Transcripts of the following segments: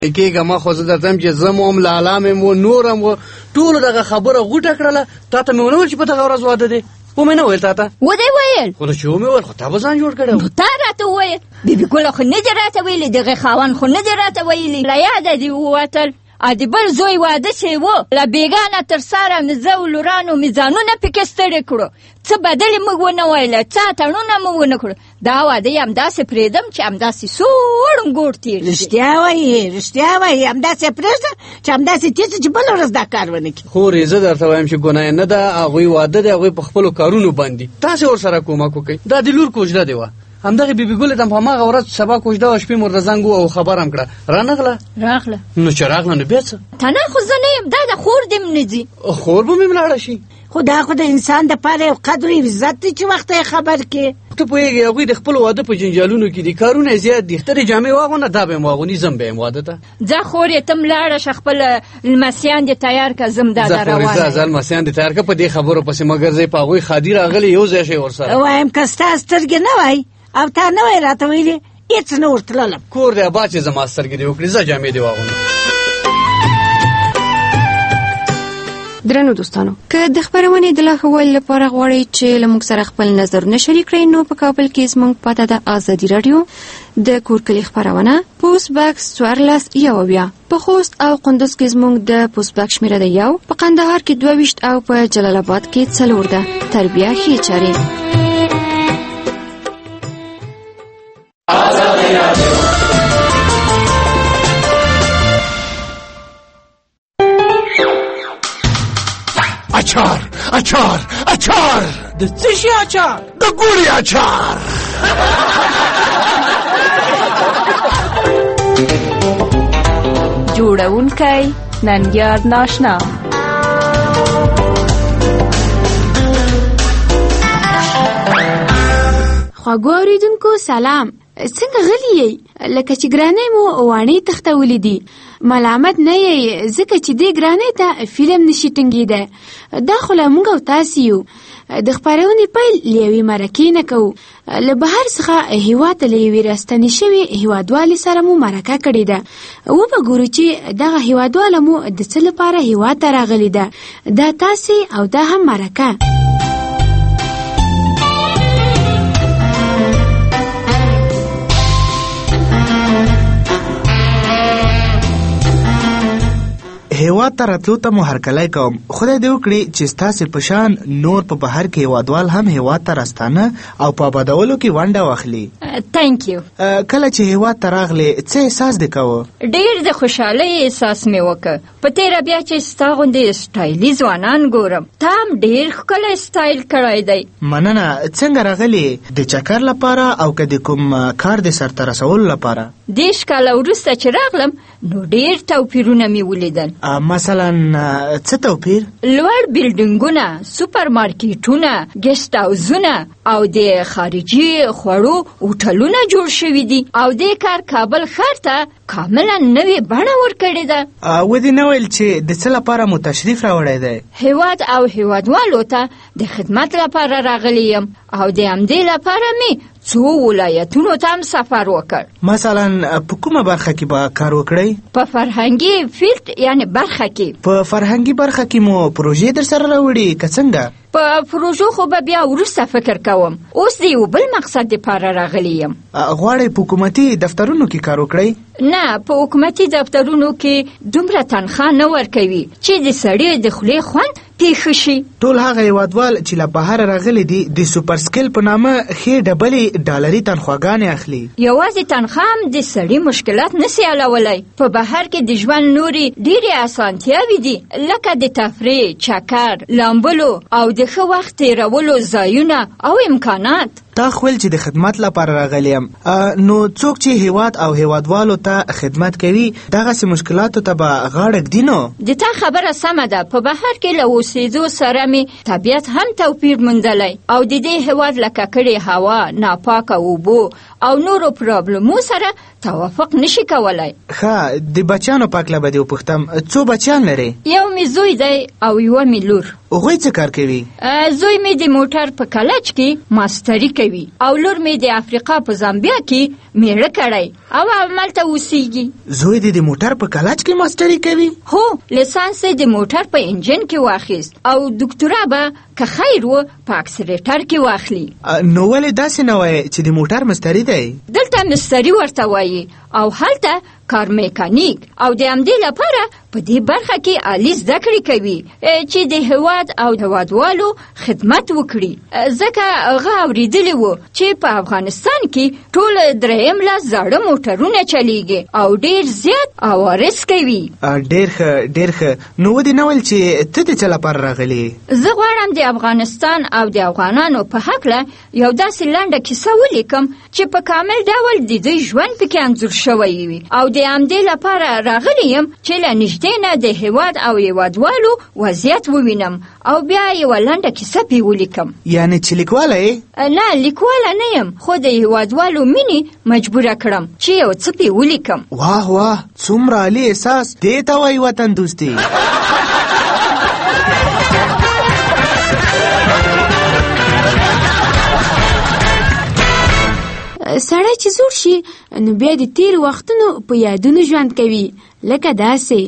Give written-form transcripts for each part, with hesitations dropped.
کېږه ما خو زه درته چې زه مو هم لالا مې مو نور هم ټولو دغه خبره غوټه کړله. تا ته مې ونه ویل چې په دغه ورځ واده دی؟ ومې نه ویل تا ته؟ ودې ویل خو چې ومې ویل خو تا به ځان جوړ کړی و. نو تا راته وویل بیبي ګله خو نه دې راته ویلي، دغه خاوند خو نه دې راته ویلي. له یاده دې ووتل د بل زوی واده چې و له بېګانه تر سره مې زه و لورانو مې ځانونه پکې ستړي کړو، څه بدلې موږ ونه ویله، څه اتڼونه مو ونه کړو. دا واده یې همداسې پرېږدم چې همداسې سوړ ګوړ تېر شي. رښتیا وایي همداسې پرېږده چې همداسې تېر شي چې بله ورځ دا کار ونه کړي. خورې زه درته وایم چې ګناه نه ده، هغوی واده دی، هغوی په خپلو کارونو باندې تاسې ورسره کومک وکړئ. دا د لور کوژده دی وه. همدغه بیبي ګلې ته په هماغه ورځ سبا کوژده وه، شپې مو ورته زنګ او خبر هم کړه، رانغله. نو چې راغله نو بیا څه؟ ته نه خو زه نه یم، دا د خور دې م نه ځي. خور به مې ملاړه شي. خو دا خو د انسان دپاره یو قدر او عزت دی چې وخته یې خبر کړې. ته پوهېږې هغوی د خپلو واده په جنجالونو کې دي، کارونه یې زیات دي. خترې جامې واغونه، دا به یې م واغوني، زم به یم واده ته. ځه خور یې ته م لاړه شه، خپل لمسیان دې تیار کړه، زم دا در روانه ځه لمسیان دې تیار کړه، په دې خبرو پسې مه ګرځئ. په هغوی خادي راغلې، یو ځای شئ ورسره. وایم که ستا سترګې نه وای او تا نه وای راته ویلې هېڅ نه ورتللم. کور دی ابا چې زما سترګې دې وکړي. ځه جامې دې واغونه. درنو دوستانو، که د خپرونې د لا ښه والي لپاره غواړئ چې له موږ سره خپل نظرونه شریک کړئ، نو په کابل کې زموږ پته ده ازادي راډیو د کورکلي خپرونه، پوسټ باکس 14 په خوست او قندوز کې زموږ د پوسټ باکس شمیره ده 1، په قندهار کې 22 او په جلال آباد کې 4 ده. تربیه ښې چارې. اچار د څه شي اچار؟ د ګوړې اچار. جوړونکی ننګیار ناشنا. خواږه اوریدونکو سلام، څنګه غلي یې؟ لکه چې ګرانۍ مو واڼې تختولې دي، ملامت نه یې ځکه چې دې ګرانۍ ته فلم نشي ټینګېدی. دا خو له موږ او تاسې یو. د خپرونې پیل له یوې مرکې نه کوو. له بهر څخه هېواد ته له یوې راستنې شوې هېوادوالې سره مو مرکه کړې ده. وبګورو چې دغه هېوادواله مو د څه لپاره هېواد ته راغلې ده. دا تاسې او دا هم مرکه. هیواد ته راتلو ته مو هرکلی کوم. خدای دې وکړي چې ستاسې په شان نور په بهر کې هیوادوال هم هیواد ته راستانه او په آبادولو کې ونډه واخلي. تhank you. کله چې هیواد ته راغلې څه احساس دې کوه؟ ډېر د خوشحالۍ احساس مې وکړ. په تېره بیا چې ستا غوندې سټایلي ځوانان ګورم. تا هم ډېر ښکلی سټایل کړی دی. مننه. څنګه راغلې؟ د چکر لپاره او که د کوم کار د سرته رسولو لپاره؟ 10 کاله وروسته چې راغلم نو ډېر توپیرونه مې ولیدل. مثلا څه توپیر؟ لوړ بیلډینګونه، سوپر مارکیټونه، ګیسټ هاوزونه او د خارجي خوړو هوټلونه جوړ شوي دي او دې کار کابل ښار ته کاملا نوې بڼه ورکړې ده. ودې نه ویل چې د څه لپاره مو تشریف راوړی دی؟ هیواد او هیوادوالو ته د خدمت لپاره راغلی یم او د همدې لپاره مې څو ولایتونو ته هم سفر وکړ. مثلا په کومه برخه کې به کار وکړئ؟ په فرهنګي فیلډ یعنی برخه کې. په فرهنګي برخه کې مو پروژې در سره راوړي که څنګه؟ په پروژو خو به بیا وروسته فکر کوم. اوس د یو بل مقصد دپاره راغلی یم. غواړئ په حکومتي دفترونو کې کار وکړئ؟ نه، په حکومتي دفترونو کې دومره تنخواه نه ورکوي چې د سړي د خولې خوند پیښ شي. ټول هغه هیوادوال چې له بهره راغلي دي د سوپر سکیل په نامه ښې ډبلې ډالري تنخواګانې اخلي. یوازې تنخواه هم د سړي مشکلات نسي حلولی. په بهر کې د ژوند نورې ډېرې اسانتیاوې دي لکه د تفریح، چکر، لامبلو او د ښه وخت تېرولو ځایونه او امکانات. تا خویل چې د خدمت لپاره راغلی یم. نو څوک چې هیواد او هیوادوالو ته خدمت کوي دغسې مشکلاتو ته به غاړه ږدي. نو د تا خبره سمه ده. په بهر کې له اوسېدو سره مې طبیعت هم توپیر موندلی او د دې هیواد له ککړې هوا، ناپاکه اوبو او نورو پرابلمو سره توافق نشي کولای. ښه، د بچیانو په هکله به دې وپوښتم، څو بچیان لرې؟ یو مې زوی دی او یوه مې لور. هغوی څه کار کوي؟ زوی مې د موټر په کلچ کې ماستري کوي او لور مې د افریقا په زامبیا کې میړه کړی او همالته اوسیږي. زوی دې د موټر په کلچ کې ماستري کوي؟ هو، لیسانس یې د موټر په انجن کې واخیست او ډاکټرا به که خیر و په اکسلیټر کې واخلي. نو ولې داسې نه وایې چې د موټر مستري دی؟ دلته مستري ورته وایي او هلته کار میکانیک او د همدې لپاره په دې برخه کې عالي زده کړې کوي چې د هېواد او هېوادوالو خدمت وکړي. ځکه هغه اورېدلی و چې په افغانستان کې ټول 3 لاس زاړه موټرونه چلیږي او ډېر زیات عوارض کوي. ډېر ښه، ډېر ښه. نو ودې نه ویل چې ته د څه لپاره راغلې؟ زه غواړم د افغانستان او د افغانانو په هکله یو داسې لنډه کیسه ولیکم چې په کامل ډول د دوی ژوند پکې انځور شوی وي او د همدې لپاره راغلی یم چې له نږدې نه د هېواد او هېوادوالو وضعیت ووینم او بیا یوه لنډه کیسه پې ولیکم. یعنې چې لیکواله یې؟ نه، لیکواله نه یم، خو د هېوادوالو مینې مجبوره کړم چې یو څه پې ولیکم. واه واه، څومره عالي احساس! دې ته وایي وطن دوستي. سړی چې زوړ شي نو بیا د تیر وختونو په یادونو ژوند کوي، لکه داسې.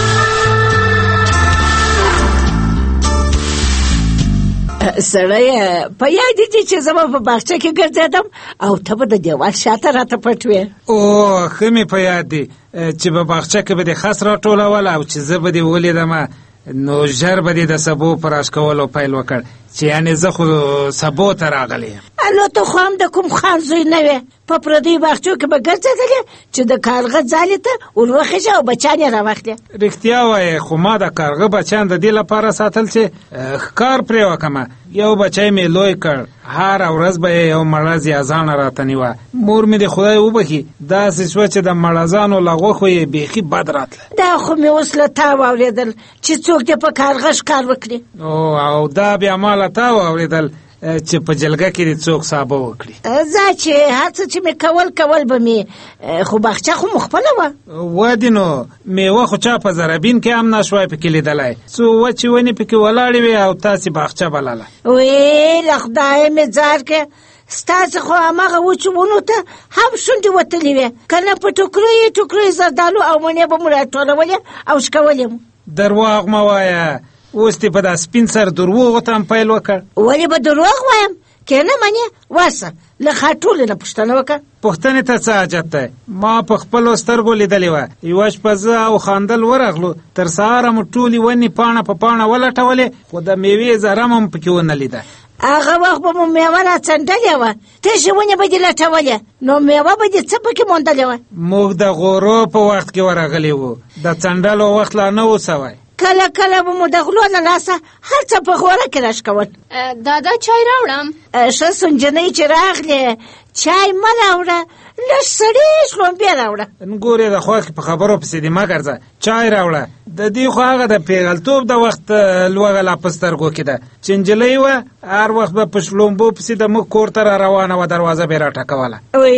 سړی په یاد دي چې زما په باغچه کې ګرځېدم او ته به د دیوال شاته راته پټ وې. او ښه مې په یاد دي چې په باغچه کې به دې خس راټولول او چې زه به دې ولیدم نو ژر به دې د سبو په راش کولو پیل وکړ چې یعنې زه خو سبو ته راغلی یم. نو ته خو هم د کوم خان زوی نه وې، په پردیو باغچو کې به ګرځېدلې چې د کارغه ځالې ته ور وخېژه او بچیان یې راواخلې. رښتیا وایې، خو ما د کارغه بچیان د دې لپاره ساتل چې ښکار پرې وکړمه. یو بچی مې لوی کړ، هره ورځ به یې یو مړز یا زاڼه راته نیوه. مور مې د خدای وبخي داسې شوه چې د مړزانو له غوښو یې بیخي بد راتله. دا خو مې اوس له تا واورېدل چې څوک دې په کارغه ښکار وکړي. او دا بیا ما له تا واورېدل چې په جلګه کې دې څوک سابه وکړي. زه چې هر څه چې مې کول به مې، خو باغچه خو مو خپله وه. ودې نو میوه خو چا په زرابین کې هم نشوای پکې لیدلی، څو وچې ونې پکې ولاړې وې او تاسې باغچه بلله. ویې له خدایه مې ځار کې، ستاسې خو هماغه وچو ونو ته هم شونډې وتلې وې، که نه په ټوکرو زردالو او مڼې به مو راټولولې او شکولې مو. درواغ مه وایه، اوس دې په دا سپین سر دروغو ته هم پیل وکړ. ولې به دروغ وایم؟ که نه منې واسه له خاټولې نه پوښتنه وکړه. پوښتنې ته څه حاجت دی؟ ما په خپلو سترګو لیدلې وه، یوه شپه زه او خاندل ورغلو، تر سهاره مو ټولې ونې پاڼه په پاڼه ولټولې، خو د میوې ذره هم پکې ونه لیده. هغه وخت به مو میوه راڅنډلې وه، تشې ونې به دې لټولې، نو میوه به دې څه پکې موندلې وه؟ موږ د غورو په وخت کې ورغلي وو، د څنډلو وخت لا نه و سوی. کله به مو د غلو له لاسه هر څه په غوره کې راښکول. دادا چای راوړم؟ ښه سنجنۍ چې راغلې، چای مه راوړه، لږ سړې شلومبې راوړه. نګورې د خوښې په خبرو پسې دې مه ګرځه، چای راوړه. د دې خو هغه د پیغلتوب د وخت لوږه لا په سترګو کې ده چې نجلۍ وه، هر وخت به په شلومبو پسې د موږ کور ته را روانه وه، دروازه به یې راټکوله.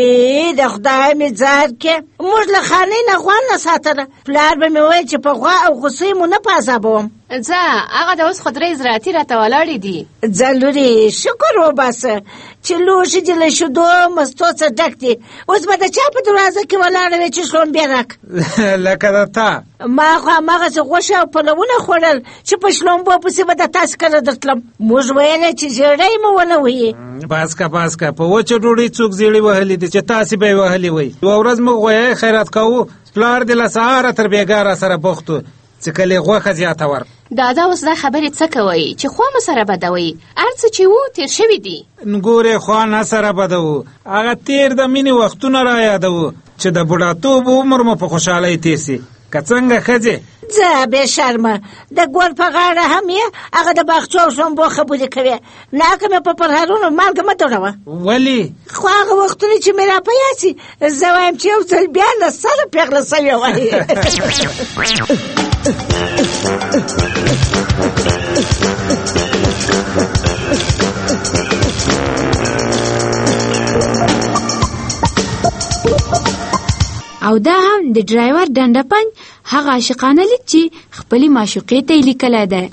وی د خدای مې ځار کې، موږ له خانې نه غوا نه ساتله، پلار به مې ویل چې په غوا او غوسۍ مو نه په عذابوم. ځه، هغه د اوس خو 3 زراعتي راته ولاړې دي. ځه لورې، شکر وباسه چې لوښي دې له شیدو مستو څخه ډک دي. اوس به د چا په دروازه کې ولاړه وې چې شلومبې راکړه؟ لکه د تا. ما خو هماغسې غوښه او پلونه خوړل چې په شلومبو پسې به د تاسې کله درتلم. موږ ویلی چې زیړی مو ونه وهي. باسکه په وچه ډوډۍ څوک زیړی وهلی دي چې تاسې به یې وهلی وی. یوه ورځ موږ غویی خیرات کوو، پلار دې له سهاره تر بېګا را سره بوخت و چې کله یې غوښه زیاته ور. دادا اوس دا خبرې څه کوئ چې خوا مو سره بدوئ؟ هر څه چې وو تېر شوي دي. نګورې خوا نه سره بدوو، هغه تېر د مینې وختونه را یادوو چې د بوډاتوب عمر مو په خوشحالۍ تېر سي. که څنګه ښځې؟ ځه بې شرمه، د ګور په غاړه هم یې هغه د باغچو او شلومبو خبرې کوې. ناکه مې په پرهرونو مالګه مه دوړوه. ولې؟ خو هغه وختونه چې مې را په یاد سي، زه وایم چې یو ځل بیا له سره پېغله سوې وای. او دا هم د ډرایور ډنډه پنج هغه عاشقانه لیک چې خپلې معشوقې ته یې لیکلی دی.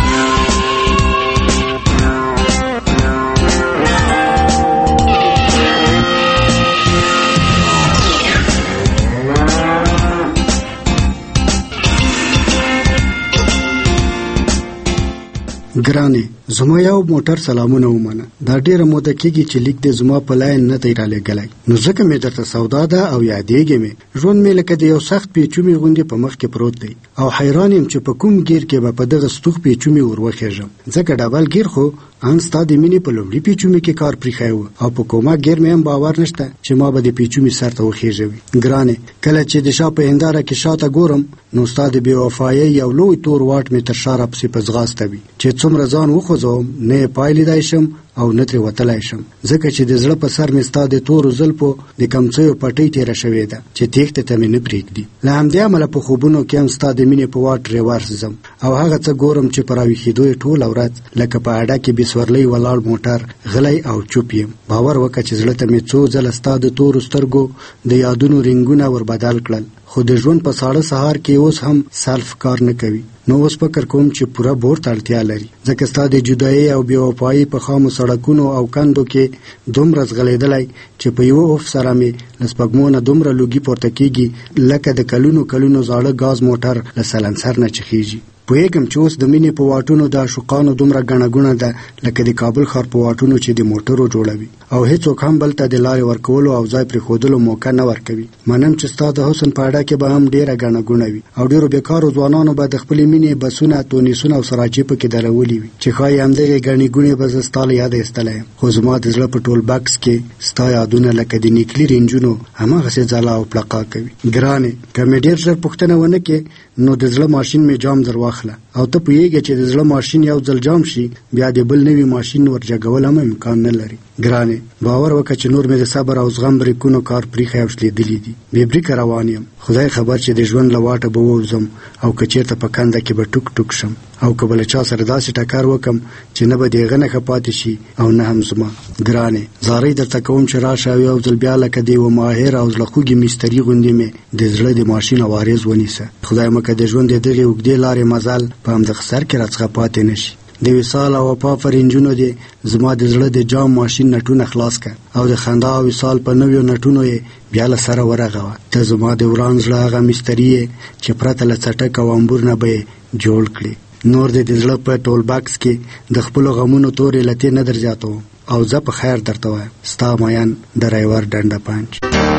ګرانې زما یو موټر سلامونه ومنه. دا ډیره موده کېږي چې لیک دې زما په لاین نه دی رالیږلی، نو ځکه مې درته سودا ده او یادېږې مې. ژوند مې لکه د یو سخت پیچومي غوندې په مخ کې پروت دی او حیران یم چې په کوم ګیر کې به په دغه ستوغ پیچومي ور وخېږم، ځکه ډبل ګیر خو ان ستا د مینې په لومړي پیچومي کې کار پرېښی و او په کومه ګیر مې هم باور نشته چې ما به د پیچومي سر ته وخېژوي. ګرانې کله چې د شا په هنداره کې شاته ګورم نو ستا د بې وفایۍ یو لوی تور واټ مې تر شا راپسې په ځغاسته وي چې څومره ځان وخوځوم نه یې پای لیدای شم او نه ترې وتلی شم، ځکه چې د زړه په سر مې ستا د تورو زلفو د کمڅیو پټۍ تېره شوې ده چې تېښتې ته مې نه پرېږدي. له همدې امله په خوبونو کې هم ستا د مینې په واټ ریورس ځم او هغه څه ګورم چې په راویښېدو یې ټوله ورځ لکه په اډه کې بې سورلۍ ولاړ موټر غلی او چوپ یم. باور وکړه چې زړه ته مې څو ځله ستا د تورو سترګو د یادونو رنګونه ور بدل کړل، خو د ژوند په ساړه سهار کې اوس هم سلف کار نه کوي. نو اوس فکر کوم چې پوره بور ته اړتیا لري، ځکه ستا د جدایۍ او بې وفایۍ په خامو سړکونو او کندو کې دومره ځغلېدلی چې په یوه اوف سره مې له سپږمو نه دومره لوګي پورته کېږي لکه د کلونو کلونو زاړه ګاز موټر له سلنسر نه چخېږي. پوهېږم چې اوس د مینې په واټونو د عاشقانو دومره ګڼه ګوڼه ده لکه د کابل ښار په واټونو چې د موټرو جوړوي او هېڅوک هم بل ته د لارې ورکولو او ځای پرېښودلو موقع نه ورکوي. منم چې ستا د حسن په اډه کې به هم ډېره ګڼه ګوڼه وي او ډېرو بېکارو ځوانانو به د خپلې مینې بسونه، تونیسونه او سراچې پکې درولي وي چې ښایي همدغې ګڼې ګوڼې به زه ستا له یاده ایستلی یم، خو زما د زړه په ټول بکس کې ستا یادونه لکه د نیکلي رنجونو هماغسې ځلا او پلقا کوي. ګرانې که مې ډېر ژر پوښتنه ونه کړې نو د زړه ماشین مې جام در واخله او ته پوهېږې چې د زړه ماشین یو ځل جام شي بیا د بل نوي ماشین ورجګول هم امکان نه لري. ګرانې باور وکړه چې نور مې د صبر او زغم بریکونو کار پرېښی او شلېدلي دي، بې بریکه روان یم. خدای خبر چې د ژوند له واټه به ووځم او که چېرته په کنده کې به ټوک ټوک شم او که به له چا سره داسې ټکر وکم چې نه به د هغه نښه پاتې شي او نه هم زما. ګرانې زارۍ درته کوم چې راشه او یو ځل بیا لکه د یوه ماهر او زړه خوږې مستري غوندې مې د زړه د ماشین اوارېز ونیسه. خدای مکه د ژوند د دغې اوږدې لارې مزل په همدغه سر کې راڅخه پاتې نه شي. د وصال او وفا فرنجونو دې زما د زړه د جام ماشین نټونه خلاص کړه او د خندا او وصال په نویو نټونو یې بیا له سره ورغوه. ته زما د وران زړه هغه مستري یې چې پرته له څټک او امبور نه به یې جوړ کړې. نور دې د زړه په ټول باکس کې د خپلو غمونو تورې لتې نه در زیاتوم او زه په خیر درته وایم. ستا مین ډرایور ډنډه پنج.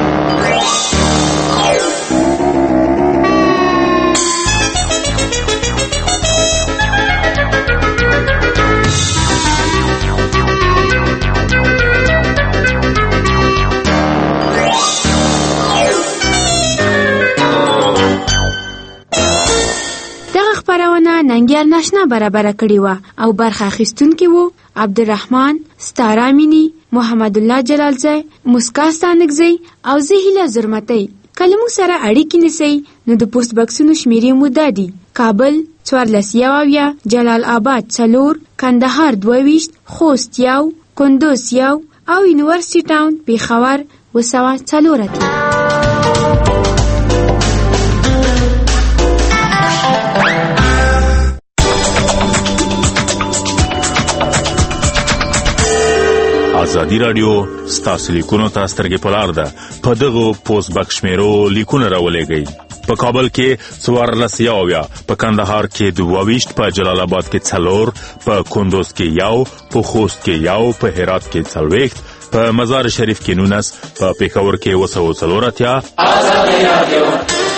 ننګیال ناشنا برابره کړې وه او برخه اخیستونکي وو عبدالرحمن، ستاره مینی، محمد الله جلالزی، مسکا ستانکزی او زه هیله زرمتی. کله موږ سره اړیکې نیسئ نو د پوسټ بکسونو شمیرې مو دا دي: کابل 1470، جلال آباد 4، کندهار 22، خوست 1، کندوز 1 او یونیورسټي ټاون پیښور 204. ازادي راډیو ستاسو لیکونو ته سترګې په لار ده. په دغو پوسټ بکس شمیرو لیکونه راولېږئ. په کابل کې 1470، په کندهار کې 22، په جلال آباد کې 4، په کندوز کې 1، په خوست کې 1، په هرات کې 40، په مزار شریف کې 19، په پېښور کې 204. ازادي راډیو